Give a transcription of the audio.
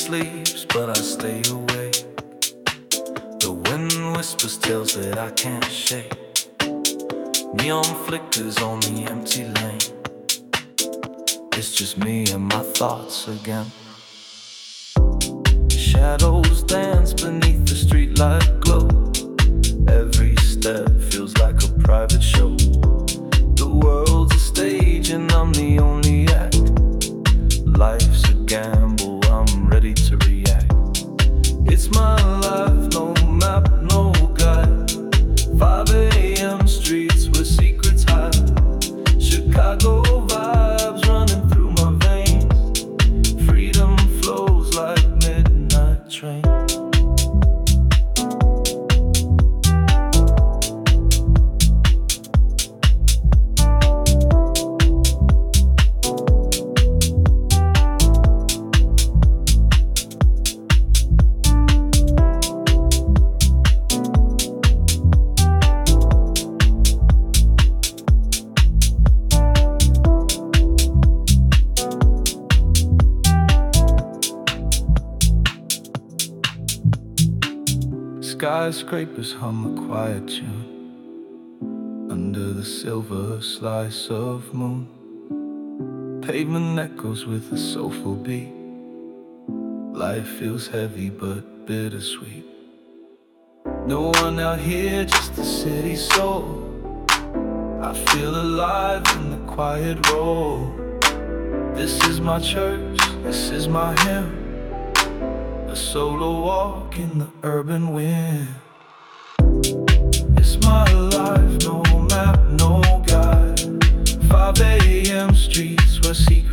sleeps, but I stay awake. The wind whispers tales that I can't shake. Neon flickers on the empty lane. It's just me and my thoughts again. Shadows dance beneath the streetlight glow. Every step feels like a private show. The world's a stage and I'm the only act. Life's a gamble, I'm ready to react. It's my life, no map, no guide. 5 a.m. streets where secrets hide. Chicago vibes running through my veins. Freedom flows like midnight train. Skyscrapers hum a quiet tune under the silver slice of moon. Pavement echoes with a soulful beat. Life feels heavy but bittersweet. No one out here, just the city soul. I feel alive in the quiet roll. This is my church, this is my hymn. A solo walk in the urban wind. It's my life, no map, no guide. 5 a.m. streets where secrets